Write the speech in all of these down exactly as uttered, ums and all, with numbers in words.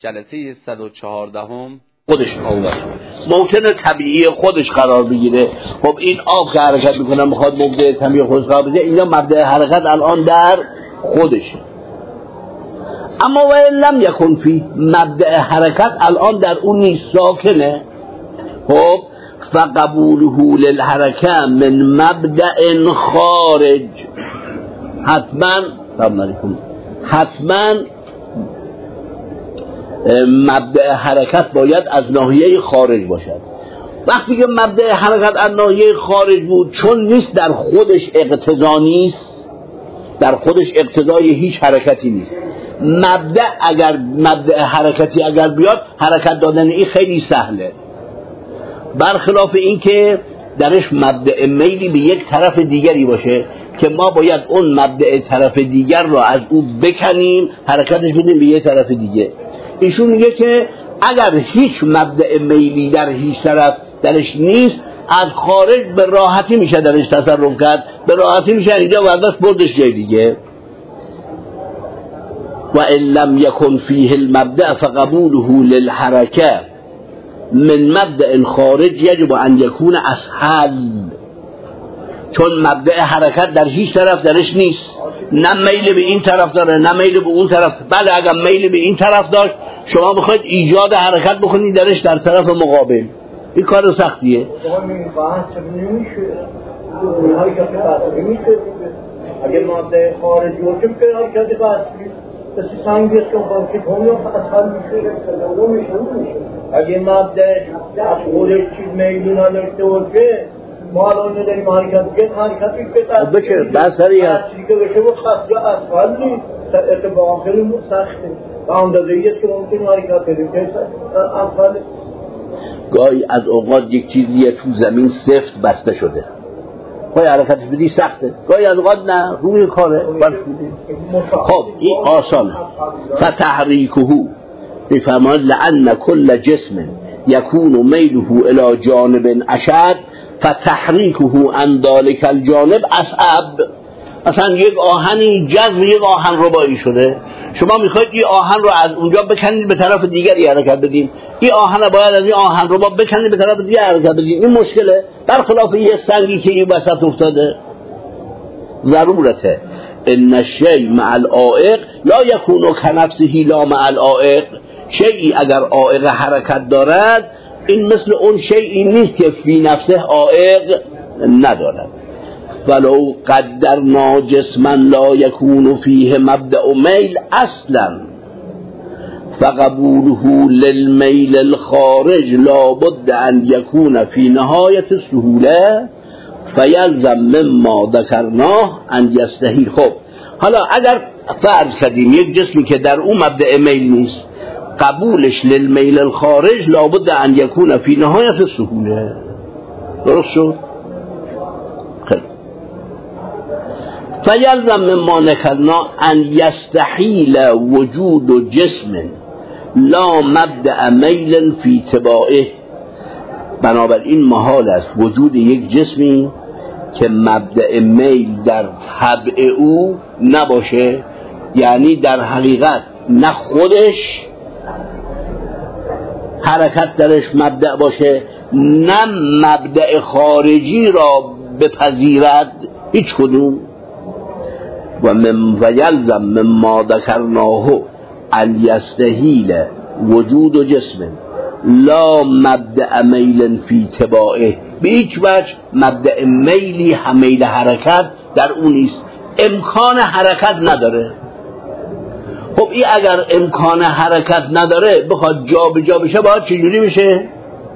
جلسه صد و چهاردهم خودش آورد ممکنه طبیعی خودش قرار بگیره. خب این آب که حرکت میکنه میخواد مبدأ طبیعی خودش قرار بگیره، اینا مبدأ حرکت الان در خودشه. اما و لم یکن فی، مبدأ حرکت الان در اون نیست، ساکنه. خب فقبوله للحرکه من مبدأ خارج، حتما سلام علیکم حتما مبدأ حرکت باید از ناحیه خارج باشد. وقتی که مبدأ حرکت از ناحیه خارج بود، چون نیست در خودش اقتضا نیست، در خودش اقتضای هیچ حرکتی نیست. مبدأ اگر مبدأ حرکتی اگر بیاد، حرکت دادن این خیلی سهله، برخلاف این که درش مبدأ میلی به یک طرف دیگری باشه که ما باید اون مبدأ طرف دیگر را از او بکنیم، حرکتش بدیم به یک طرف دیگه. ایشون میگه که اگر هیچ مبدأ میلی در هیچ طرف درش نیست، از خارج به راحتی میشه درش تصرف کرد، به راحتی میشه اینجا ورداشت بردش جای دیگه. و ان لم یکن فیه المبدأ فقبوله للحرکه من مبدأ خارج یجب ان یکون اسهل، چون مبدأ حرکت در هیچ طرف درش نیست، نه میل به این طرف داره نه میل به اون طرف. بله اگر میل به این طرف داشت، شما بخواید ایجاد حرکت بکنید درش در طرف مقابل، این کار سختیه. اگر مبدأ خارج باشه که حرکت قصدی بس سنگی است که باید کنیم اسهل میشه، اون میشه میشه. اگر مبدأ از خودش چیز میلی نداشته باشه، ما الان نداریم حرکت که حرکتی که بشه بس هری هست که بشه و خاص یا اسهل نیست، اتفاقا خیلی سخته و اندازه‌ای است که ممکن حرکت بدیم که اسهل. گاهی از اوقات یک چیزیه تو زمین سفت بسته شده، گاهی حرکتش بدی سخته، گاهی از اوقات نه، روی کاره. خب این آسانه. فتحریکه بفرماید لأن کل جسم یکون میله الی جانب اشد فتحریکه عن ذلک الجانب اصعب. مثلا یک آهنی جذب یک آهن ربایی شده، شما میخواید این آهن رو از اونجا بکنید به طرف دیگری حرکت بدین، این آهن رو باید از این آهن ربا بکنید به طرف دیگری حرکت بدین. این مشکله، برخلاف یه سنگی که این وسط افتاده. ضرورته ان الشیء مع العائق لا یکون کنفسه لا مع العائق، شیئی اگر عائق حرکت دارد، این مثل اون شیئی نیست که فی نفسه عائق ندارد. ولو قدرنا جسما لا يكون فيه مبدأ میل اصلا فقبوله للمیل الخارج لا بد ان يكون في نهایت السهوله فيلزم مما ذكرناه ان يستحيل. خب حالا اگر فرض کردیم یک جسمی که در اون مبدأ میل نیست، قبولش للمیل الخارج لا بد ان يكون في نهایت السهوله. درست شد؟ خیلی فیلزم مما نکرنا ان یستحیل وجود جسم لا مبدأ میل فی تباعه. بنابراین محال است وجود یک جسمی که مبدأ میل در طبع او نباشه، یعنی در حقیقت نه خودش حرکت درش مبدأ باشه، نه مبدأ خارجی را بپذیرد، هیچ کدوم. و من ویلزم مما ذکرناه ان یستحیل وجود جسم لا مبدأ میل فی تباعه، به هیچ وجه مبدأ میلی میل حرکت در اون نیست، امکان حرکت نداره. خب این اگر امکان حرکت نداره، بخواد جا به جا بشه، باید چجوری بشه؟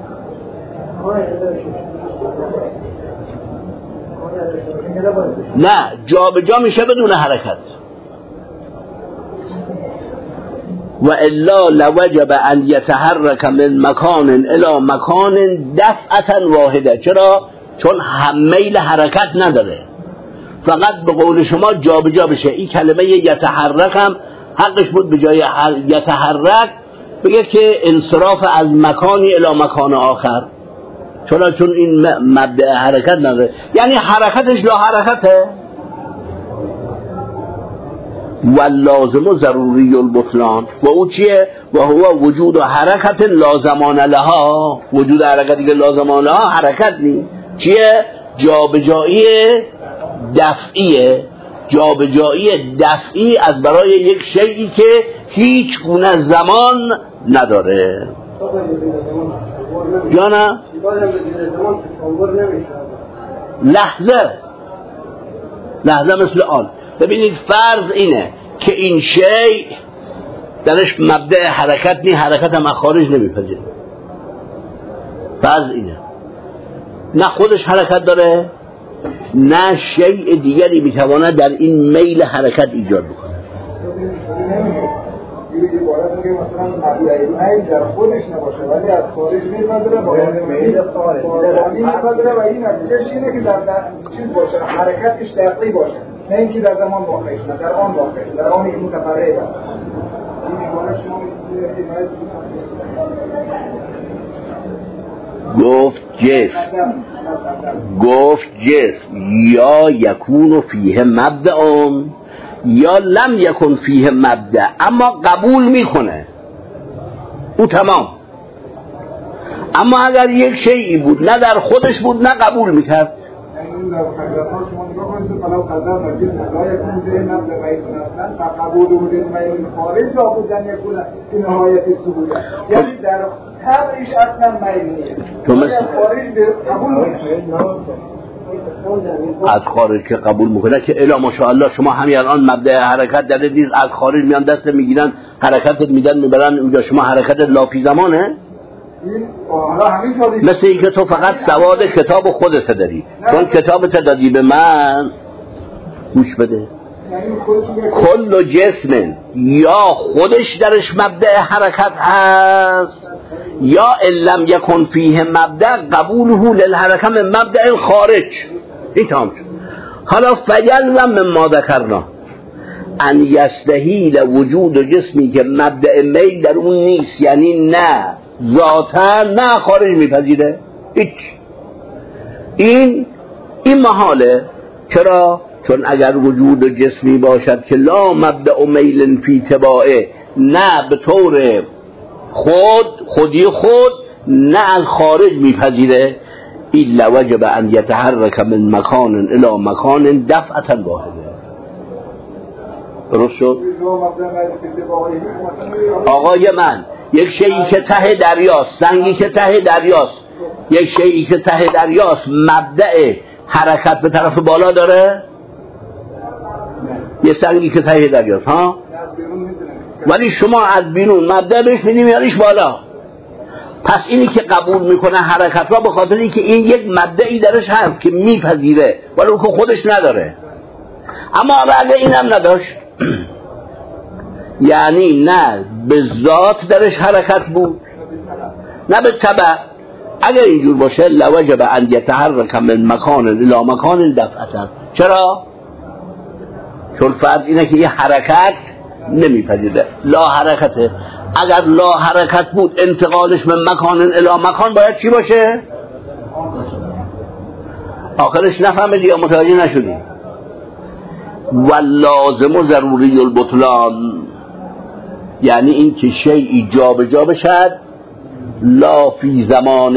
نه، جا به جا میشه بدون حرکت. و الا لوجب ان یتحرک من مکان الی مکان دفعه واحده. چرا؟ چون هم میل حرکت نداره، فقط به قول شما جا به جا بشه. این کلمه یتحرک هم حقش بود به جای یتحرک بگه که انصراف از مکانی الی مکان آخر، چون چون این مبدأ حرکت نداره، یعنی حرکتش لا حرکته. و لازم و ضروری البطلان، و او چیه؟ و هو وجود حرکت لازمان لها، وجود حرکتی که لازمان لها حرکت نی چیه؟ جابجایی دفعیه، جابجایی دفعی از برای یک شیئی که هیچ گونه زمان نداره. جانا لحظه لحظه مثل آن. ببینید فرض اینه که این شیء درش مبدأ حرکت نی، حرکت هم خارج نمیپذیره. فرض اینه نه خودش حرکت داره نه شیء دیگری میتواند در این میل حرکت ایجاد بکنه. یه عبارت که مثلا مبدأ میل در خودش نباشه ولی از خارج میپذیره، باید میل خارج میپذیره و این نتیجهش اینه که در چیز باشه، حرکتش دقیقی باشه، نه اینکه در زمان واقع شه، در آن واقع شه، در آن که متفرعه باشه. این عبارت شما گفت جسم گفت جسم یا یکون فیه مبدأ یا لم یکن فیه مبدأ، اما قبول میکنه او تمام. اما اگر یک شیئی بود نه در خودش بود نه قبول میکرد. این در قدرت‌ها شما نگاه کنید فلو قدر مجید لا یکون فیه مبدأ میل اصلا فقبول بود میل خارج را بودن یکون این نهایت سهوله، یعنی در تبعیش اصلا میل نیست، از خارج قبول میکنه. از خارج که قبول میکنه که الا ماشاءالله شما همین الان مبدأ حرکت در دید از خارج میان دست میگیرن حرکتت میدن میبرن اونجا، شما حرکت لافی زمانه؟ مثل این که تو فقط سواد کتاب خودت داری، چون کتابت دادی به من. گوش بده، کل جسم یا خودش درش مبدأ حرکت هست یا لم یکن فیه مبدأ قبوله للحرکه من مبدأ خارج. این تمام شد. حالا فیلزم مما ذکرنا ان یستحیل وجود جسمی که مبدأ میل در اون نیست، یعنی نه ذاتا نه خارج میپذیره. هیچ این این محاله. چرا؟ چون اگر وجود جسمی باشد که لا مبدأ میل فی تباعه، نه به طور خود خودی خود نه از خارج میپذیره، الا وجب ان یتحرک من مکان الی مکان دفعتا واحده. درست شد؟ آقای من یک شیئی که ته دریاست، سنگی که ته دریاست، یک شیئی که ته دریاست مبدأ حرکت به طرف بالا داره؟ یه سنگی که ته دریاست ها، ولی شما از بیرون مبدأ بهش میدی میاریش بالا. پس اینی که قبول میکنه حرکت را به خاطر اینکه این یک مبدأی درش هست که میپذیره ولی اون که خودش نداره. اما اگه اینم نداشت یعنی نه به ذات درش حرکت بود نه به تبع، اگر اینجور باشه لوجب ان یتحرک من مکان الی مکان دفعتا. چرا؟ چون فرض اینه که یه حرکت نمیپذیره، لا حرکته. اگر لا حرکت بود انتقالش من مکان الی مکان باید چی باشه؟ آخرش نفهمیدی یا متوجه نشدی؟ واللازم و ضروری البطلان، یعنی این که شیئی جا به جا بشد لا فی زمان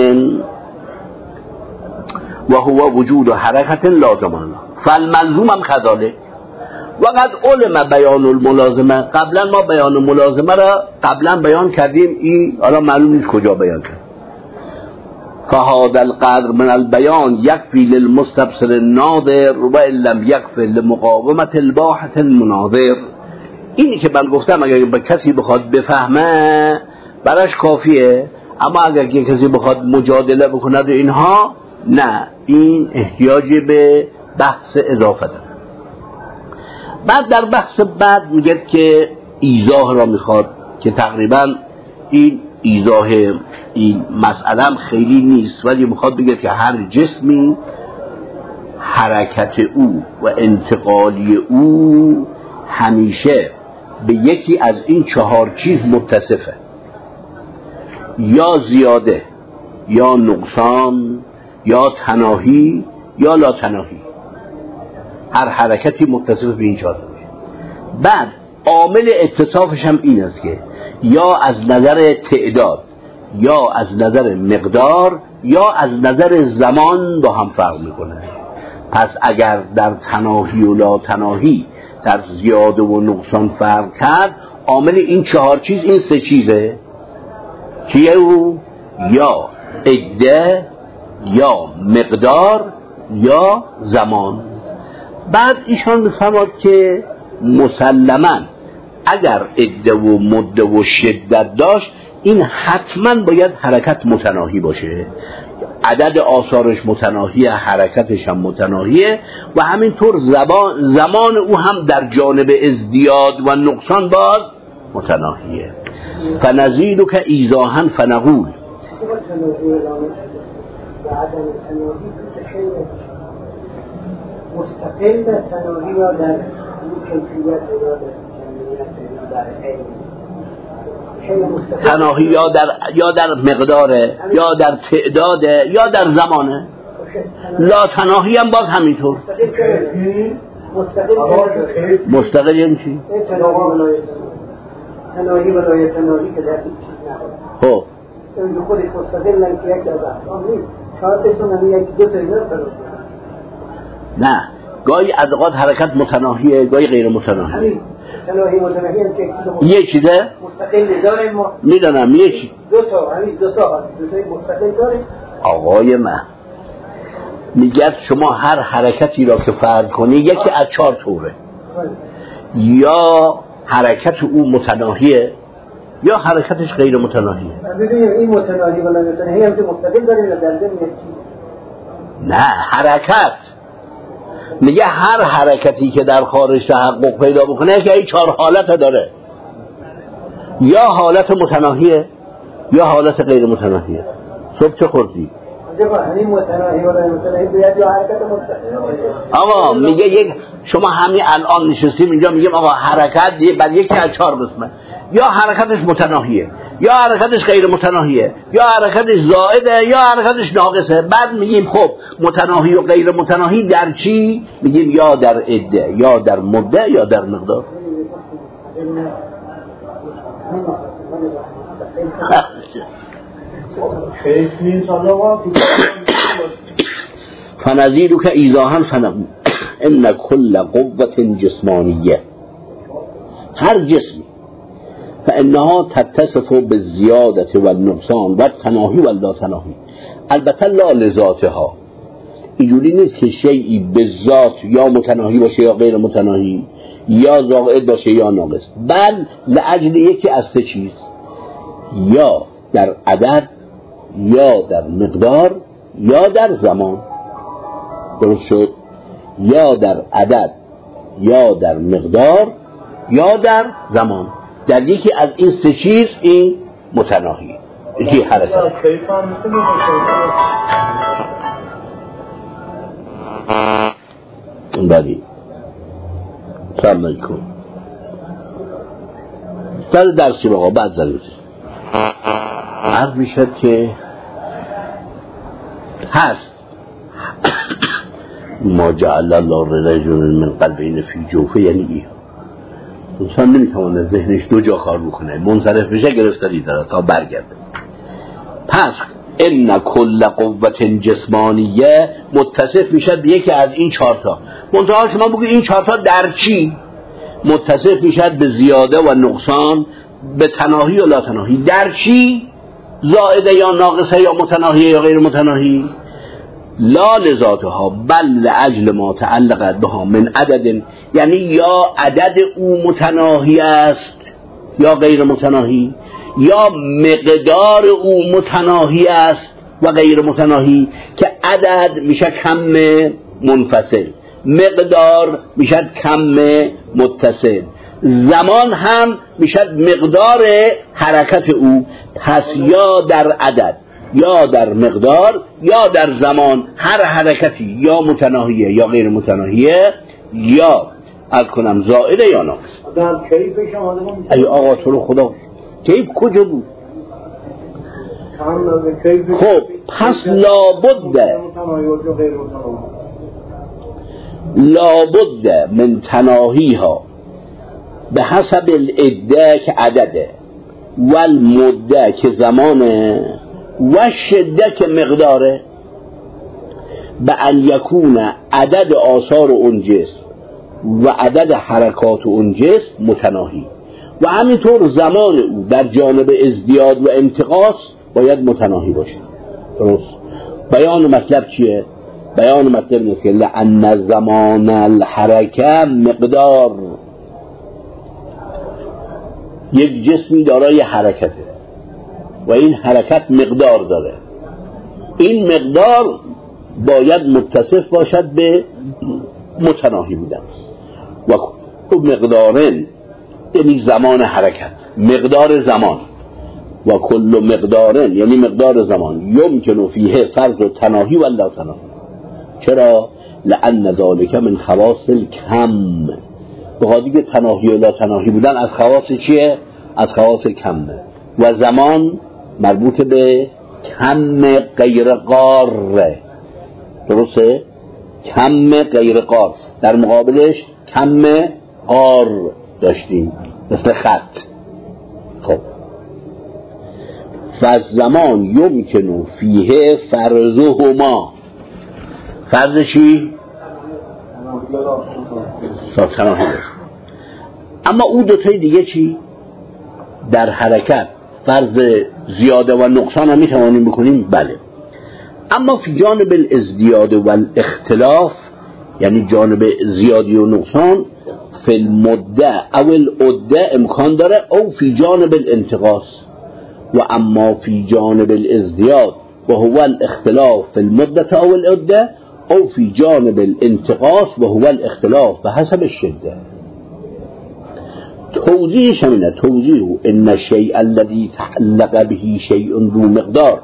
و هو وجود حرکت لازمان فالملزوم هم کذالک. وقد علم بیان الملازمه، قبلا ما بیان ملازمه را قبلا بیان کردیم، این حالا معلوم نیست کجا بیان کرد. فهذا القدر من البیان یکفی للمستبصر الناظر و ان لم یکفی لمقاومت الباحث المناظر. اینی که من گفتم اگر به کسی بخواد بفهمه براش کافیه، اما اگر کسی بخواد مجادله بکند اینها نه، این احتیاجی به بحث اضافه داره. بعد در بحث بعد میگه که ایضاح را میخواد که تقریبا این ایضاح این مسئله خیلی نیست، ولی میخواد بگه که هر جسمی حرکت او و انتقالی او همیشه به یکی از این چهار چیز متصفه، یا زیاده یا نقصان یا تناهی یا لا تناهی. هر حرکتی متصف به این چهار. بعد عامل اتصافش هم این است که یا از نظر تعداد یا از نظر مقدار یا از نظر زمان با هم فرق میکنه. پس اگر در تناهی و لا تناهی در زیاده و نقصان فرق کرد، عامل این چهار چیز این سه چیزه چیه او؟ یا عده یا مقدار یا زمان. بعد ایشان میفرماد که مسلماً اگر عده و مده و شدت داشت، این حتما باید حرکت متناهی باشه، عدد آثارش متناهیه، حرکتش هم متناهیه و همینطور زبان زمان او هم در جانب ازدیاد و نقصان باز متناهیه. فنزیدو که ایزاهن فنقول مستقل در تناهی یا در کیفیت تناهی یا در یا در مقداره یا در تعداده یا در زمانه. لا تناهی هم باز همینطور. مستقل یعنی چی؟ تناهی و لای تناهی که در این چیز نخواهد خب این خودش مستقل هم که یک از احکام نیست، شاید هم یک دو تا اینا فرست. نه، گاهی از اوقات حرکت متناهیه، گاهی غیر متناهیه. تناهی متناهی هم که یه چیزه مستقل داریم ما میدونم یه چیز دو تا همین دو تا دو تا مستقل داریم. آقای من میگه شما هر حرکتی را که فرض کنی یکی از چهار طوره، یا حرکت او متناهیه یا حرکتش غیر متناهیه. ببینیم این متناهی ولا متناهی هم که مستقل داریم یا در ضمن یک چیز؟ نه، حرکت میگه هر حرکتی که در خارج تحقق پیدا بکنه که این چهار حالت داره، یا حالت متناهیه یا حالت غیر متناهیه. صبح چه خوردی؟ آقا میگه یک شما همین الان نشستیم اینجا میگیم آقا حرکت بعد یکی از چهار قسمه، یا حرکتش متناهیه یا حرکتش غیر متناهیه یا حرکتش زائده یا حرکتش ناقصه. بعد میگیم خب متناهی و غیر متناهی در چی؟ میگیم یا در عده یا در مده یا در مقدار. فنزیدو که ایزاهن فنقول ان کل قوة جسمانیه، هر جسمی فانها تتصف بالزیادة والنقصان والتناهی واللاتناهی. البته لا لذاتها، اینجوری نیست که شیئی به ذات یا متناهی باشه یا غیر متناهی یا زائد باشه یا ناقص، بل لاجل یکی از سه چیز، یا در عدد یا در مقدار یا در زمان. درست شد؟ یا در عدد یا در مقدار یا در زمان، در یکی از این سه چیز این متناهی یکی حرکت. بلی سلام علیکم در درسی بقا بعد ضرور عرض میشد که هست ما جعل الله رجل من قلبین فی جوفه، یعنی این انسان نمیتونه ذهنش دو جا کار بکنه، منصرف بشه گرفتاری داره تا برگرده. پس ان کل قوة جسمانیه متصف میشد به یکی از این چهارتا. منتها شما بگید این چهارتا در چی متصف میشد؟ به زیاده و نقصان، به تناهی و لا تناهی. در چی؟ زائده یا ناقصه یا متناهی یا غیر متناهی. لا لذاتها بل لاجل ما تعلقت بها من عدد، یعنی یا عدد او متناهی است یا غیر متناهی، یا مقدار او متناهی است و غیر متناهی، که عدد میشه کم منفصل، مقدار میشه کم متصل، زمان هم میشه مقدار حرکت او. پس یا در عدد یا در مقدار یا در زمان هر حرکتی یا متناهیه یا غیر متناهیه، یا از کنم زائده یا ناقص. ای آقا تو رو خدا کیف کجا بود؟ خب پس لابد لابد من تناهیها به حسب العده که عدده، و المده که زمانه و شده که مقداره به ان یکون عدد آثار اون جسم و عدد حرکات اون جسم متناهی و همینطور زمان او در جانب ازدیاد و انتقاص باید متناهی باشه. درست. بیان مطلب چیه؟ بیان مطلب اینه که لأن زمان الحرکه مقدار، یک جسمی دارای حرکته و این حرکت مقدار داره، این مقدار باید متصف باشد به متناهی بودن. و مقدارن یعنی زمان حرکت، مقدار زمان، و کل مقدارن یعنی مقدار زمان یمکن فیه فرض و تناهی و لا تناهی. چرا؟ لأن ذالک من خواص الکم، بخاطر که تناهی و لا تناهی بودن از خواص چیه؟ از خواص کمه و زمان مربوط به کم غیر قاره. درسته؟ کم غیر قار، در مقابلش کم قار داشتیم مثل خط. خب فالزمان یمکن فیه فرضهما، فرض چی؟ تناهی. اما اون دوتای دیگه چی؟ در حرکت فرض زیاده و نقصان هم میتوانیم بکنیم، بله. اما فی جانب الازدیاد و الاختلاف یعنی جانب زیادی و نقصان فی المده او العده امکان داره، او فی جانب الانتقاص. و اما فی جانب الازدیاد و هو الاختلاف فی المده او العده او فی جانب الانتقاص و هو الاختلاف بحسب الشده. توضیحش همینه، توضیح ان الشیء الذي تعلق به شیء ذو مقدار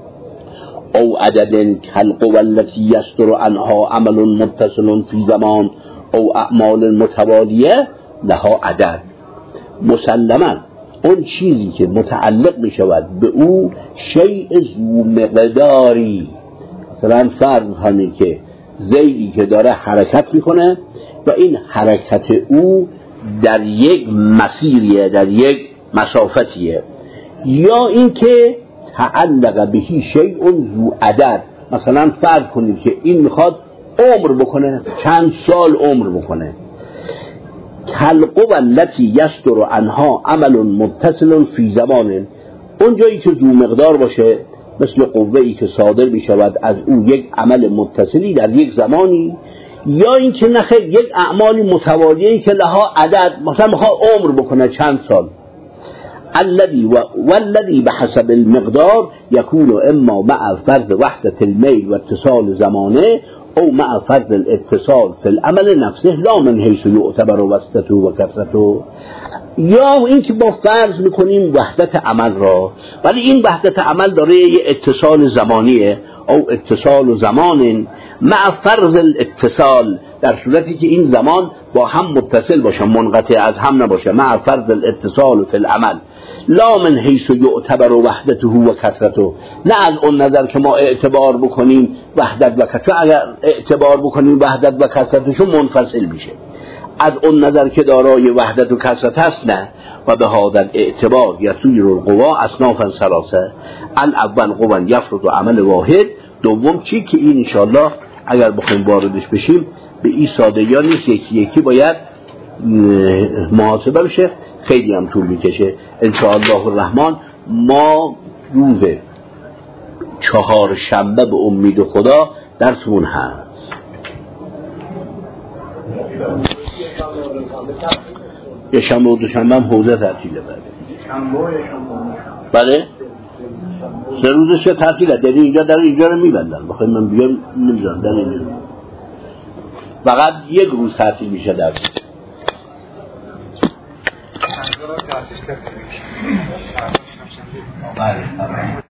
او عدد كالقوى التي يصدر عنها عمل متصل في زمان او اعمال متوالیه لها عدد. مسلما اون چیزی که متعلق می شود به او شیء ذو مقداری، مثلا فرض کنید که زیدی که داره حرکت میکنه و این حرکت او در یک مسیریه، در یک مسافتیه، یا اینکه تعلق بهی شیء ذو عدد، مثلا فرض کنید که این میخواد عمر بکنه، چند سال عمر بکنه. کالقوى التي يصدر عنها عمل متصل في زمان، اون جایی که ذو مقدار باشه مثل قوه‌ای که صادر میشود از او یک عمل متصلی در یک زمانی، یا اینکه نخیر یک اعمالی متوالیه‌ای که لها عدد، مثلا میخواد عمر بکنه چند سال. الذي والذي بحسب المقدار يكون اما مع فرض وحدة الميل واتصال زمانه او مع فرض الاتصال في العمل نفسه لا من حيث يعتبر وسطته و کثرته. یا اینکه با فرض میکنیم وحدت عمل را، ولی این وحدت عمل داره یه اتصال زمانیه او اتصال زمان مع فرض الاتصال، در صورتی که این زمان با هم متصل باشه، منقطع از هم نباشه. مع فرض الاتصال في العمل لا من حیث یعتبر وحدته و کثرته، نه از اون نظر که ما اعتبار بکنیم وحدت و کثرت، اگر اعتبار بکنیم وحدت و کثرتشون منفصل میشه، از اون نظر که دارای وحدت و کثرت هست نه. و به هذا اعتبار یصیر القوا اصنافا ثلاثه، الاول قوا یفرض عمل واحد، دوم چی که این انشاءالله اگر بخوایم واردش بشیم به این سادگی ها نیست، یکی یکی باید محاسبه بشه، خیلی هم طول میکشه. انشاءالله الرحمن ما روز چهار شنبه به امید خدا درسمون هست. یه شنبه و دو شنبه هم حوزه تعطیله. بله سه روزش که تعطیله، در اینجا در اینجا رو میبندن، بخوای من بیام نمیذارم در اینجا، فقط یک روز تعطیل میشه در بله.